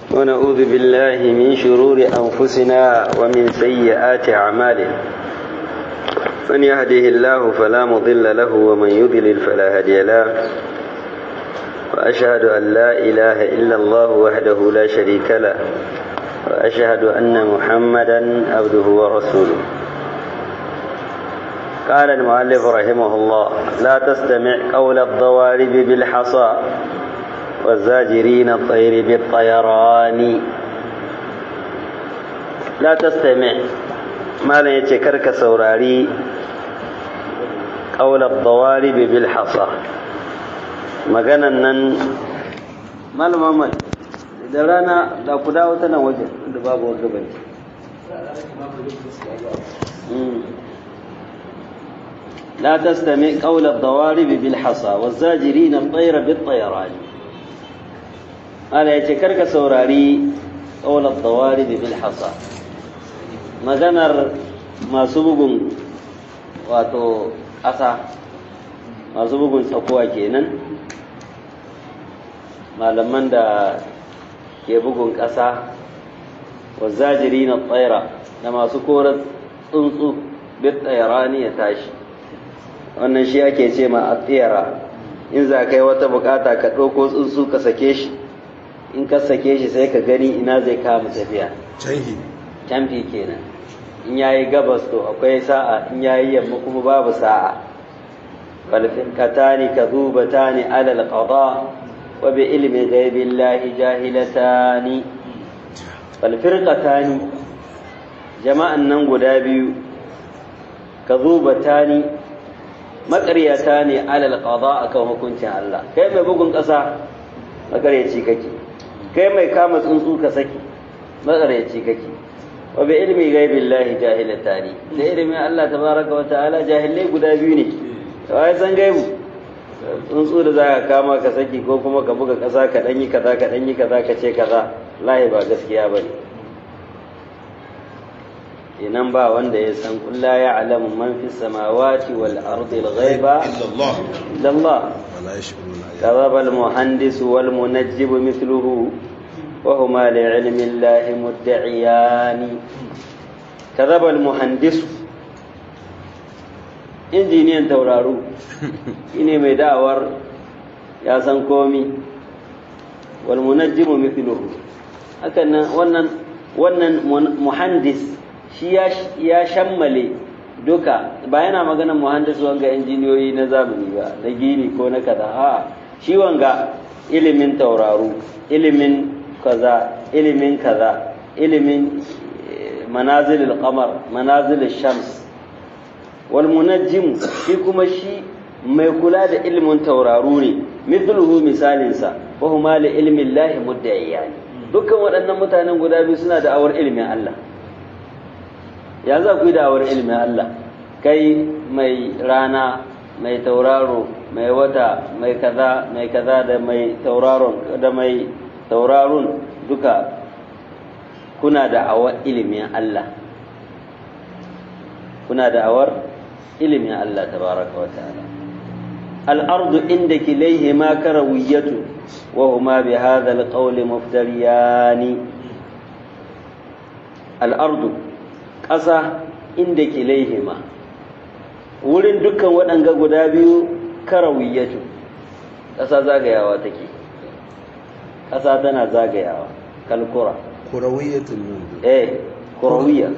ونعوذ بالله من شرور أنفسنا ومن سيئات أعمالنا من يهده الله فلا مضل له ومن يضلل فلا هادي له وأشهد أن لا إله إلا الله وحده لا شريك له وأشهد أن محمدا عبده ورسوله. قال المؤلف رحمه الله: لا تستمع قول الضوارب بالحصى والزاجرين الطير بالطيران. لا تستمع ما لا يتكرك سوراري قول الضوارب بالحصى. maganan nan malama da rana da ku dawo ta nan wajen da babu wanda bai لا تستمع قول الضوارب بالحصى والزاجرين الطير بالطيران. قال يتكرك سوراري قول الضوارب بالحصى maganar masu bugun wato ƙasa masu bugun tsakuwa kenan, malaman da ke bugun ƙasa, wa zajiri na tsaira da masu korar tsuntsu bit tsayarani ya tashi. Wannan shi ake ce ma a tsira. In za ka yi wata bukata ka ɗauko tsuntsu ka sake shi, in ka sake shi sai ka gani ina zai kama tafiya. Canfi kenan. In yayi gabas to akwai sa'a, in yayi yamma kuma babu sa'a. falfiqatani kadhubatani ala alqada wa bi ilmi ghaibi llahi jahilatani. falfirqatani jama'an nan guda biyu, kadhubatani maƙaryata ne alal qada akan hukuncin Allah. Kai mai bugun ƙasa maƙaryaci kake, kai mai kama tsuntsu ka saki maƙaryaci kake. wa bi ilmi ghaibillahi jahilatani, da ilimin Allah tabaraka wa ta'ala jahilai guda biyu ne. wai san gaibu tsuntsu da zaka kama ka saki ko kuma ka buga ƙasa ka danyi kaza ka danyi kaza ka ce kaza, lahi ba gaskiya bane. inan ba wanda ya san qul la ya'lamu man fis samawati wal ardi al ghaiba illa Allah wala yash'uruna. kadhaba al muhandis wal munajjib mithluhu wa huma li ilmi Allah mudda'iyan. kadhaba al muhandis injiniyan tauraro shine mai da'awar ya san komi, wal munajjib mithluhu hakan wannan muhandis shi ya shammale duka. ba yana magana muhandis wanga injiniyoyi na zamani ba, na gini ko na kaza. Shi wanga ilimin tauraro, ilimin kaza, ilimin kaza, ilimin manazilul qamar, manazilul shams. wal munajjim shi kuma shi mai kula da ilimin tauraro ne, mithluhu misalinsa, wa huma li ilmi llahi mudda'iyan. dukkan waɗannan mutanen guda biyu suna da awar ilimin Allah. ya za ku yi da'awar ilimin Allah? kai mai rana, mai tauraro, mai wata, mai kaza da mai tauraron duka kuna da'awar ilimin Allah. kuna da'awar ilimin Allah tabaraka wa ta'ala. al-ardu inda kilayhima karawiyatu wa huma bi hadha al-qawli muftariyani. al-ardu ƙasa inda kilaihima, wurin dukkan waɗanga guda biyu, karawiyatu ƙasa zagayawa take. ƙasa tana zagayawa kalkura. kurawiyatun kurawiya.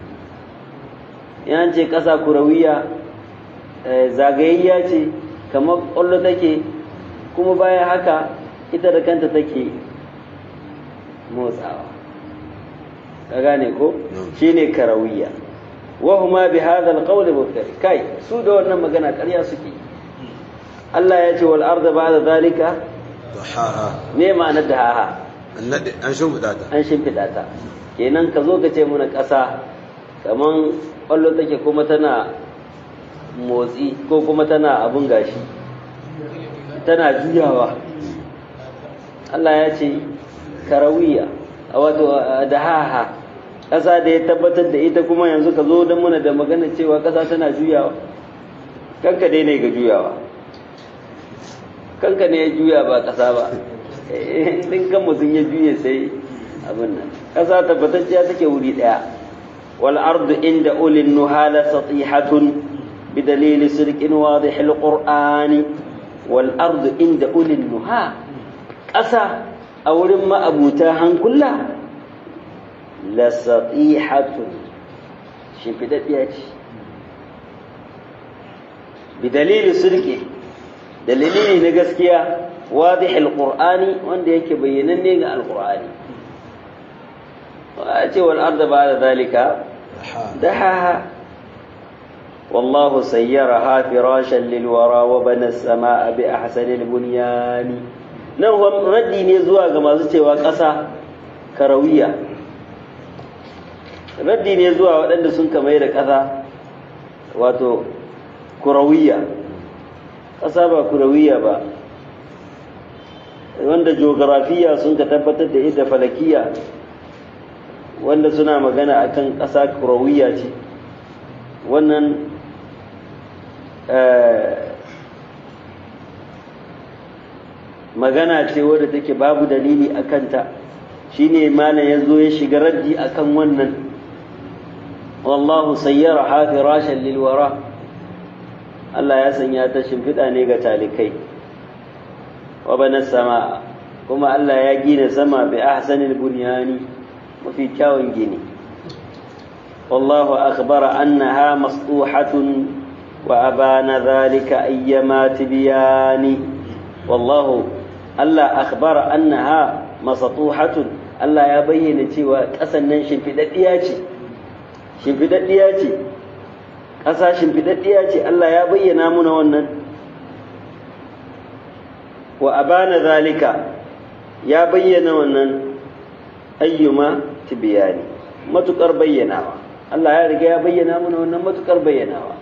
yan ce ƙasa kurawiya zagayayya ce, kamar ƙwallo take, kuma bayan haka ita da kanta take motsawa. ka gane ko? shine karawiya. wa huma bi hadha al-qawl muftari. kai su da wannan magana ƙarya suke. Allah ya ce wal arda ba'da zalika dahaha. me ma'anar dahaha? an shimfida ta. kenan ka zo ka ce muna ƙasa kaman ƙwallo take kuma tana motsi ko kuma tana abun gashi tana juyawa. Allah ya ce karawiya wato dahaha, ƙasa da ya tabbatar da ita, kuma yanzu ka zo don muna da magana cewa ƙasa tana juyawa. kanka dai ne ga juyawa, kanka ne ya juya ba ƙasa ba. din kan mutum ya juye sai abin nan ƙasa tabbatacciya take wuri ɗaya wal ardu inda ulin nuhala satihatun bidalili sirqin wadihil qur'ani wal ardu inda ulin nuha ƙasa a wurin ma'abuta hankula la satihatun shimfidaddiya ce bidalili sirqi dalili na gaskiya wadihil qur'ani wanda yake bayyananne ga alqur'ani ce wal arda ba'da zalika dahaha wallahu sayyaraha firashan lil wara wa bana as-samaa bi ahsanil bunyan nan raddi ne zuwa ga masu cewa ƙasa karawiya raddi ne zuwa waɗanda sun kamar da ƙasa wato kurawiya ƙasa ba kurawiya ba wanda geografiya sun ka tabbatar da ita falakiya wanda suna magana akan ƙasa kurawiya ce wannan magana ce wadda take babu dalili a kanta shine malam ya zo ya shiga raddi akan wannan wallahu sayyara hafirashan lilwara Allah ya sanya ta shimfiɗa ne ga talikai wa bana sama kuma Allah ya gina sama bi ahsanil bunyani mafi kyawun gini wallahu akhbara annaha mastuhatun wa abana dhalika ayyama tibyani wallahu Allah akhbara annaha masatuhatun Allah ya bayyana cewa ƙasan nan shimfiɗaɗɗiya ce shimfiɗaɗɗiya ce ƙasa shimfiɗaɗɗiya ce Allah ya bayyana muna wannan wa abana zalika ya bayyana wannan ayyuma tibyani matukar bayyanawa Allah ya riga ya bayyana muna wannan matukar bayyanawa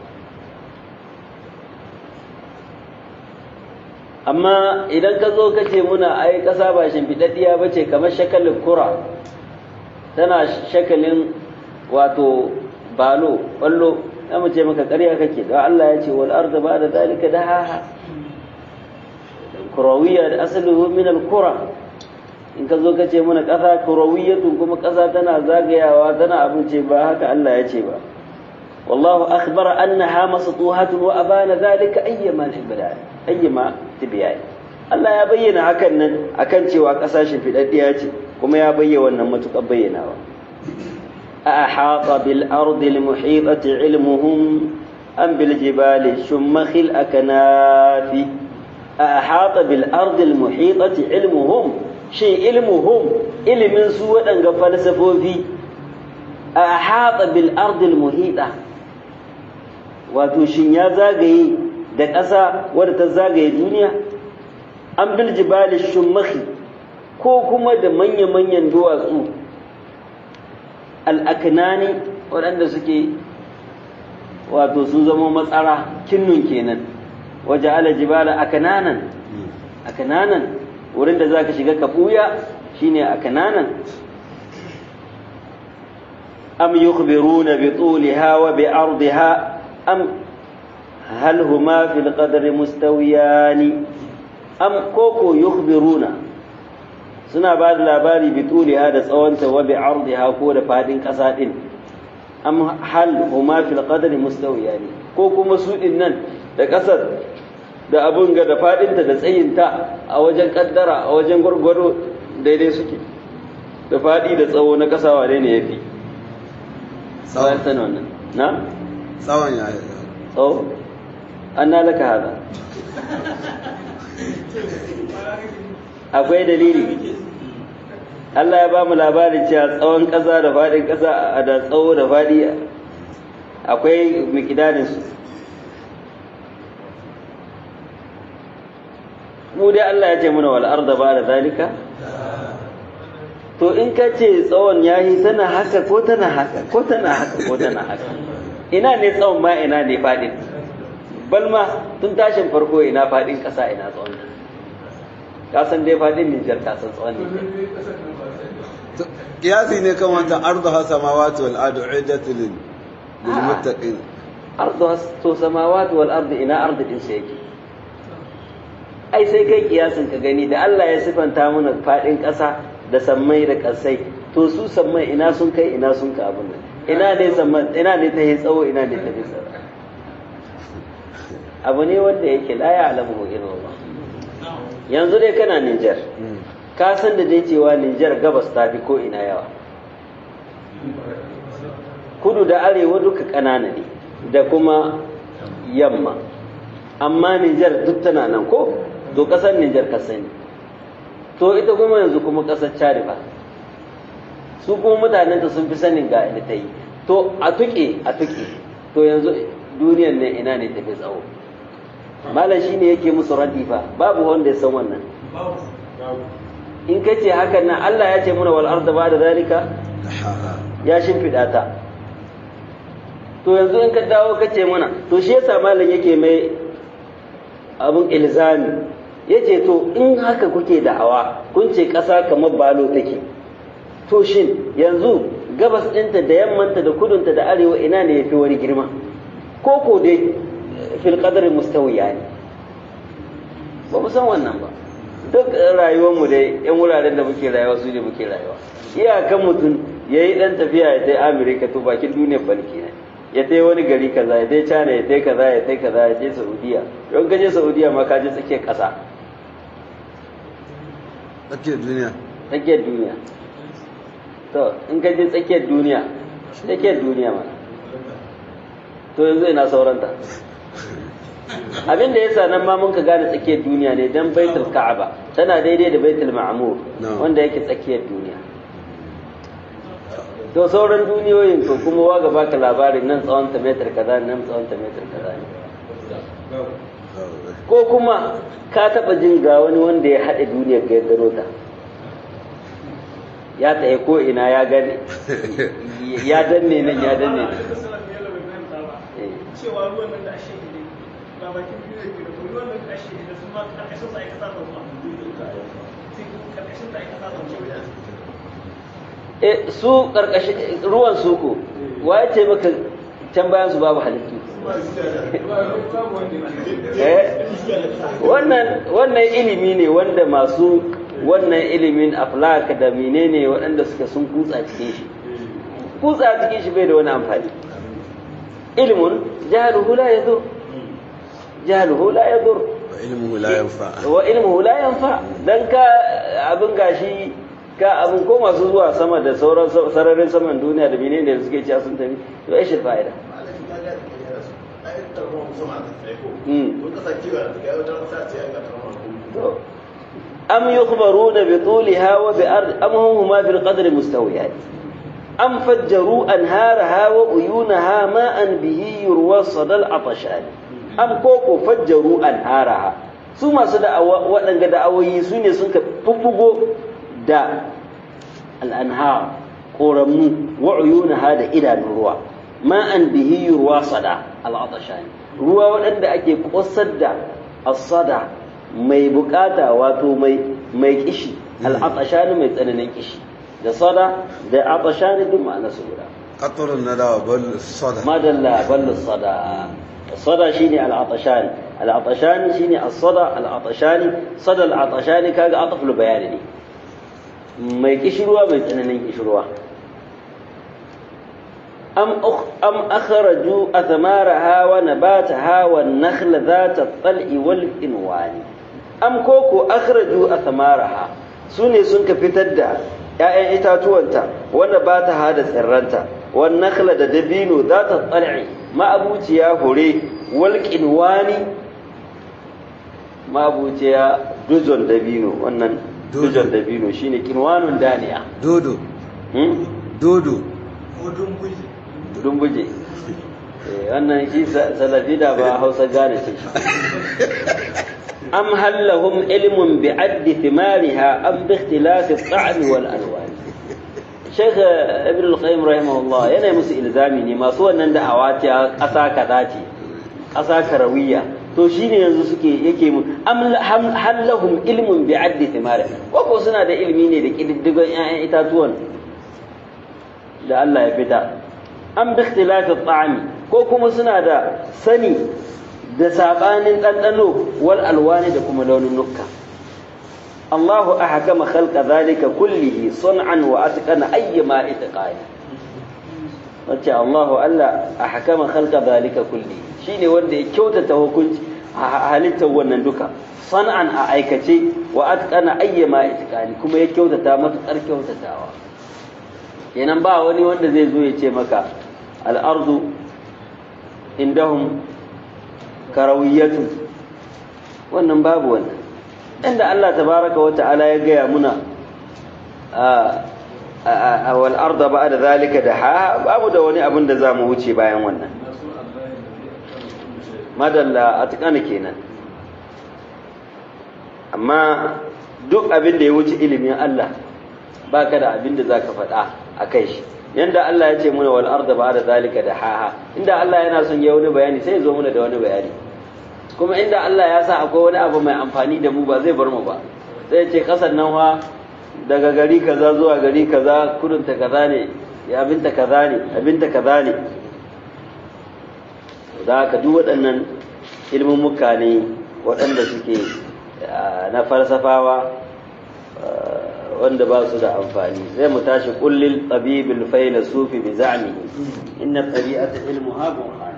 amma idan ka zo ka ce muna ai ƙasa ba shimfiɗaɗɗiya ba ce kamar shakalin kura tana shakalin wato balo ƙwallo za mu ce maka ƙarya kake da Allah ya ce wal arda ba da zalika dahaha kurawiyya da asaluhu min al kura in ka zo ka ce muna ƙasa kurawiyatun kuma ƙasa tana zagayawa tana abin ce ba haka Allah ya ce ba wallahu akhbara annaha masatuhatun wa abana zalika ayyama tibyani Allah ya bayyana hakan nan akan cewa ƙasa shimfiɗaɗɗiya ce kuma ya bayyana wannan matuƙar bayyanawa أحاط بالأرض المحيطة علمهم أم بالجبال الشمخ الأكناف أحاط بالأرض المحيطة علمهم شيء علمهم من سوى أن فلسفوا في أحاط بالأرض المحيطة وتشين يا زاغي دكاسا ورتزاغي الدنيا أم بالجبال الشمخ كوكما دمني من يندواسو al'akinani waɗanda suke wato sun zama matsara kinnun kenan waje alajibala akananan wurin da za ka shiga ka ɓuya shine akananan am yukhbiruna bi tuliha wa bi ardiha am hal huma fil qadri mustawiyani am koko yukhbiruna suna ba da labari bi tuliha da tsawonta wa bi ardiha ko da fadin ƙasa din am hal huma fil qadri mustawiyani ko kuma su din nan da ƙasar da abun ga da fadinta da tsayinta a wajen kaddara a wajen gurgurdo daidai suke da fadi da tsawo na ƙasa wane ne yafi tsawon sanan wannan na tsawon ya tsawo anna laka hada akwai dalili Allah ya ba mu labarin cewa tsawon ƙasa da faɗin ƙasa a da tsawo da faɗi akwai mikidarin su mu dai Allah ya ce muna wal arda ba da zalika to in ka ce tsawon yayi tana haka ko tana haka ko tana haka ko tana haka ina ne tsawon ma ina ne faɗin balma tun tashin farko ina faɗin ƙasa ina tsawon kasan dai faɗin Nijar kasan tsawon Nijar kiyasi ne kan wata arduha samawati wal ardu iddatul lil muttaqin arduha to samawati wal ardu ina ardu din sai yake ai sai kai kiyasin ka gani da Allah ya sifanta mana faɗin ƙasa da sammai da kasai to su sammai ina sun kai ina sun ka abin nan ina ne sammai ina ne ta yi tsawo ina ne ta yi tsawo abu ne wanda yake la ya alamu illallah yanzu dai kana Niger ka san da dai cewa Niger gabas ta fi ko ina yawa kudu da arewa duka ƙanana ne da kuma yamma amma Niger duk tana nan ko to ƙasar Niger ka sani to ita kuma yanzu kuma ƙasar Chad ba su kuma mutanen ta sun fi sanin ga inda ta yi to a tuƙe to yanzu duniyar ne ina ne tafi tsawo malam shine yake musu raddi fa babu wanda ya san wannan in ka ce hakan nan Allah ya ce muna wal arda ba da zalika ya shimfiɗa ta to yanzu in ka dawo ka ce mana to shi yasa malam yake mai abin ilzami yace to in haka kuke da'awa kun ce ƙasa kamar balo take to shin yanzu gabas ɗinta da yammanta da kudunta da arewa ina ne yafi wani girma ko dai fil qadri mustawiya ne ba mu san wannan ba duk rayuwarmu dai yan wuraren da muke rayuwa su ne muke rayuwa iyakan mutum ya yi ɗan tafiya ya tai Amerika to bakin duniyar balki ne ya tai wani gari kaza ya tai China ya tai kaza ya tai kaza ya tai Saudiya don ka je Saudiya ma ka je tsakiyar ƙasa tsakiyar duniya to in ka je tsakiyar duniya mana to yanzu ina sauranta abin da yasa nan ma mun ka gane tsakiyar duniya ne dan baitul ka'aba tana daidai da baitul ma'mur wanda yake tsakiyar duniya to sauran duniyoyin to kuma waga baka labarin nan tsawon ta metar kaza nan tsawon ta metar kaza ne ko kuma ka taba jin ga wani wanda ya haɗe duniyar ga ya gano ta ya tsaye ko ina ya gane ya danne nan ya danne nan cewa ruwan nan da ashe ne ba bakin biyu ne da ruwan nan da ashe ne da su ma karkashin sa aka saba ruwa karkashin sa aka saba ruwa su karkashin ruwan su ko waye ce maka can bayan su babu halittu wannan ilimi ne wanda masu wannan ilimin aflak da menene waɗanda suka sun kutsa cikin shi bai da wani amfani ilimin jahaluhu la yadur wa ilmuhu la yanfa dan ka abin gashi ka abin ko masu zuwa sama da sauran sararin saman duniya da menene da suke cewa sun tafi to ai shi fa'ida am yukhbaruna bi tuliha wa bi ard am huma bil qadri mustawiyat am fajjaru anharaha wa uyunaha ma'an bihi yurwa sadal atashan am koko fajjaru anharaha su masu da'awa waɗanga da'awoyi su ne sun ka bubbugo da al'anhar ƙoramu wa uyunaha da idanun ruwa ma'an bihi yurwa sada al'atashan ruwa waɗanda ake ƙosar da asada mai bukata wato mai kishi al'atashan mai tsananin kishi da sada da atashani duk ma'ana su guda qatrun nada bal sada madalla bal sada sada shine al-atashani al-atashani shine as-sada al-atashani sada al-atashani kaga ataful bayani ne mai kishirwa mai tsananin kishirwa am akhraju athmaraha wa nabataha wan nakhla dhata at-tal'i wal inwani am koko akhraju athmaraha sune sun ka fitar da ‘ya'yan itatuwanta wanda ba ta hada tsirranta, wannan nakhla da dabino za ta tsar'i ma'abuciya hure walƙin wani ma'abuciya dujon dabino wannan dujon dabino shi ne kinwanun daniya. Dodo. Dodo. Dumbuje. Wannan shi salafi da ba hausa gane ce shi. أم هل لهم علم بعد ثمارها أم باختلاف الطعم والألوان شيخ ابن القيم رحمه الله yana musu ilzami ne masu wannan da'awati ƙasa kaza ce ƙasa karawiya to shine yanzu suke yake mu am hal lahum ilmun bi'add thimariha ko suna da ilimi ne da kididdigon ƴaƴan itatuwan da Allah ya fita am bi ikhtilafi at-ta'ami ko kuma suna da sani da sabanin ɗanɗano wal alwani da kuma launin nukka Allahu ahkama khalqa dhalika kullihi sun'an wa atqana ayyama itqani wace Allahu Allah ahkama khalqa dhalika kullihi shine wanda ya kyautata hukunci a halittar wannan duka san'an a aikace wa atqana ayyama itqani kuma ya kyautata matukar kyautatawa kenan ba wani wanda zai zo ya ce maka al-ardu indahum karawiyatu wannan babu wannan inda Allah tabaraka wa ta'ala ya gaya muna wal arda ba'da zalika daha babu da wani abin da zamu wuce bayan wannan madalla atqana kenan amma duk abin da ya wuce ilimin Allah baka da abin da zaka faɗa akai shi yanda Allah ya ce muna wal arda ba'da zalika daha inda Allah yana son ya wani bayani sai ya zo muna da wani bayani kuma inda Allah ya sa akwai wani abu mai amfani da mu ba zai bar mu ba sai ce kasan nan fa daga gari kaza zuwa gari kaza kudinta kaza ne abinta kaza ne abinta kaza ne da haka duk waɗannan ilmummuka ne waɗanda suke na falsafawa wanda ba su da amfani sai mu tashi kullil tabibil failasufi bi za'mi inna tabi'ata ilmuha